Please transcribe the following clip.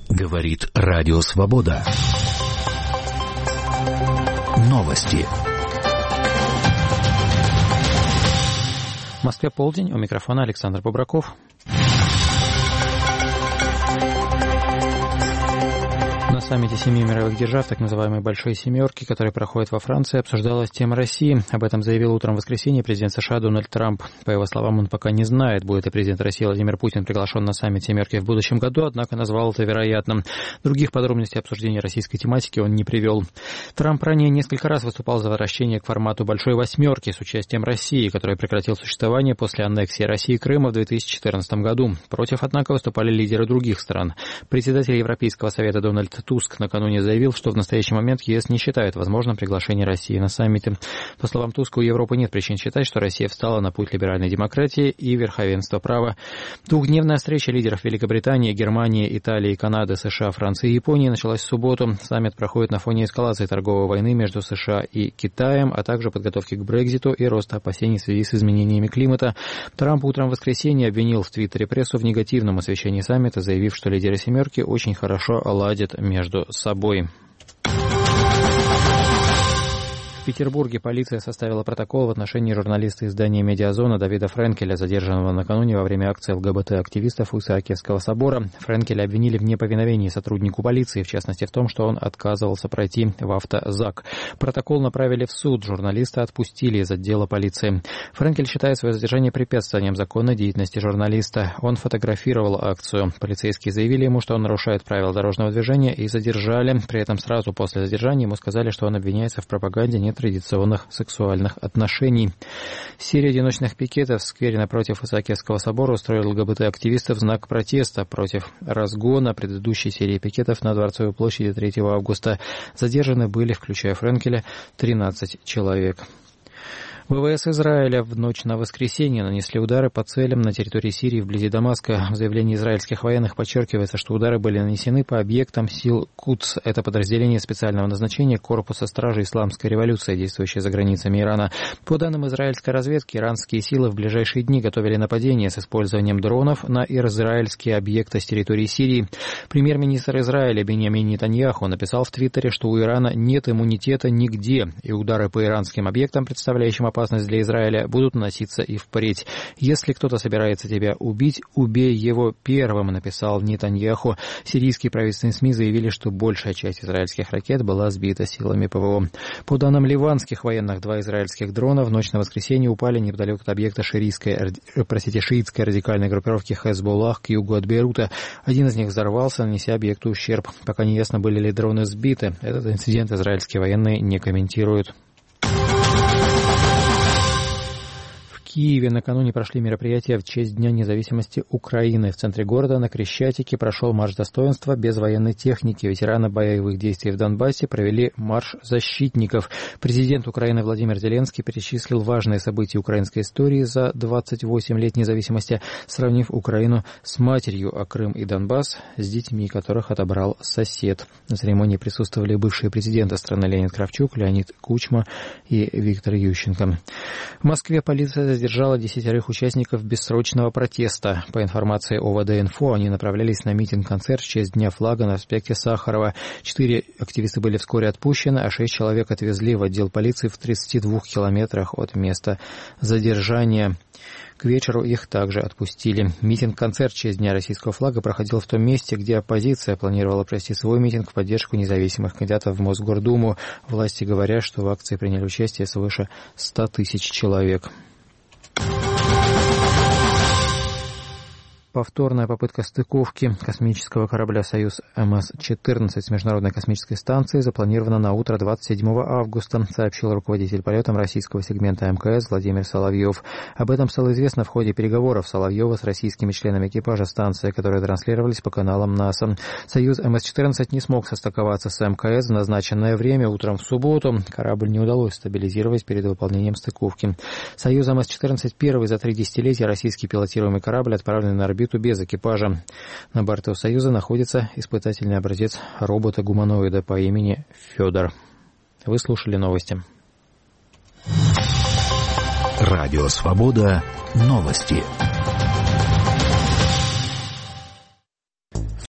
Говорит Радио Свобода. Новости. В Москве полдень. У микрофона Александр Бобраков. На саммите 7 мировых держав, так называемой «Большой семерки», которая проходит во Франции, обсуждалась тема России. Об этом заявил утром в воскресенье президент США Дональд Трамп. По его словам, он пока не знает, будет ли президент России Владимир Путин приглашен на саммит «семерки» в будущем году, однако назвал это вероятным. Других подробностей обсуждения российской тематики он не привел. Трамп ранее несколько раз выступал за возвращение к формату «Большой восьмерки» с участием России, который прекратил существование после аннексии России Крыма в 2014 году. Против, однако, выступали лидеры других стран. Председатель Европейского совета Дональд Туск накануне заявил, что в настоящий момент ЕС не считает возможным приглашение России на саммиты. По словам Туска, у Европы нет причин считать, что Россия встала на путь либеральной демократии и верховенства права. Двухдневная встреча лидеров Великобритании, Германии, Италии, Канады, США, Франции и Японии началась в субботу. Саммит проходит на фоне эскалации торговой войны между США и Китаем, а также подготовки к Брекситу и роста опасений в связи с изменениями климата. Трамп утром в воскресенье обвинил в Твиттере прессу в негативном освещении саммита, заявив, что лидеры «семерки» очень хорошо ладят между собой. В Петербурге полиция составила протокол в отношении журналиста издания «Медиазона» Давида Френкеля, задержанного накануне во время акции ЛГБТ-активистов у Исаакиевского собора. Френкеля обвинили в неповиновении сотруднику полиции, в частности в том, что он отказывался пройти в автозак. Протокол направили в суд, журналиста отпустили из отдела полиции. Френкель считает свое задержание препятствованием законной деятельности журналиста. Он фотографировал акцию. Полицейские заявили ему, что он нарушает правила дорожного движения, и задержали. При этом сразу после задержания ему сказали, что он обвиняется в пропаганде нетрадиционных сексуальных отношений. Серия одиночных пикетов в сквере напротив Исаакиевского собора устроил ЛГБТ-активистов в знак протеста против разгона предыдущей серии пикетов на Дворцовой площади 3 августа. Задержаны были, включая Френкеля, 13 человек. ВВС Израиля в ночь на воскресенье нанесли удары по целям на территории Сирии вблизи Дамаска. В заявлении израильских военных подчеркивается, что удары были нанесены по объектам сил Кудс. Это подразделение специального назначения Корпуса стражи Исламской революции, действующее за границами Ирана. По данным израильской разведки, иранские силы в ближайшие дни готовили нападение с использованием дронов на израильские объекты с территории Сирии. Премьер-министр Израиля Биньямин Нетаньяху написал в Твиттере, что у Ирана нет иммунитета нигде, и удары по иранским объектам, представляющим опасность для Израиля, будут наноситься и впредь. Если кто-то собирается тебя убить, убей его первым, написал Нетаньяху. Сирийские правительственные СМИ заявили, что большая часть израильских ракет была сбита силами ПВО. По данным ливанских военных, 2 израильских дрона в ночь на воскресенье упали неподалеку от объекта шиитской радикальной группировки Хезболлах к югу от Бейрута. Один из них взорвался, нанеся объекту ущерб. Пока не ясно, были ли дроны сбиты. Этот инцидент израильские военные не комментируют. В Киеве накануне прошли мероприятия в честь Дня независимости Украины. В центре города на Крещатике прошел марш достоинства без военной техники. Ветераны боевых действий в Донбассе провели марш защитников. Президент Украины Владимир Зеленский перечислил важные события украинской истории за 28 лет независимости, сравнив Украину с матерью, а Крым и Донбасс с детьми, которых отобрал сосед. На церемонии присутствовали бывшие президенты страны Леонид Кравчук, Леонид Кучма и Виктор Ющенко. В Москве полиция задержала 10 участников бессрочного протеста. По информации ОВД-Инфо, они направлялись на митинг-концерт в честь Дня флага на проспекте Сахарова. 4 активиста были вскоре отпущены, а 6 человек отвезли в отдел полиции в 32 километрах от места задержания. К вечеру их также отпустили. Митинг-концерт в честь Дня российского флага проходил в том месте, где оппозиция планировала провести свой митинг в поддержку независимых кандидатов в Мосгордуму. Власти говорят, что в акции приняли участие свыше 100 тысяч человек. Повторная попытка стыковки космического корабля «Союз МС-14» с Международной космической станцией запланирована на утро 27 августа, сообщил руководитель полетом российского сегмента МКС Владимир Соловьев. Об этом стало известно в ходе переговоров Соловьева с российскими членами экипажа станции, которые транслировались по каналам НАСА. «Союз МС-14» не смог состыковаться с МКС в назначенное время. Утром в субботу корабль не удалось стабилизировать перед выполнением стыковки. «Союз МС-14» — первый за 3 десятилетия российский пилотируемый корабль, отправленный на орбиту без экипажа. На борту «Союза» находится испытательный образец робота-гуманоида по имени Федор. Вы слушали новости. Радио «Свобода». Новости.